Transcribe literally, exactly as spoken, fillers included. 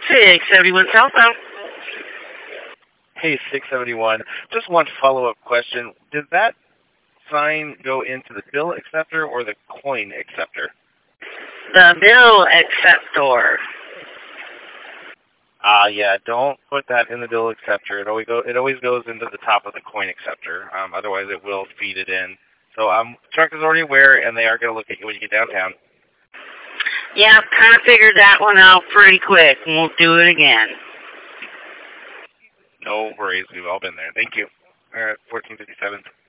six seventy-one southbound. Hey, six seventy-one. Just one follow-up question. Did that sign go into the bill acceptor or the coin acceptor? The bill acceptor. Ah, uh, yeah. Don't put that in the bill acceptor. It always go. It always goes into the top of the coin acceptor. Um, otherwise, it will feed it in. So, um, truck is already aware, and they are going to look at you when you get downtown. Yeah, kind of figured that one out pretty quick. Won't do it again. No worries. We've all been there. Thank you. All right, fourteen fifty-seven.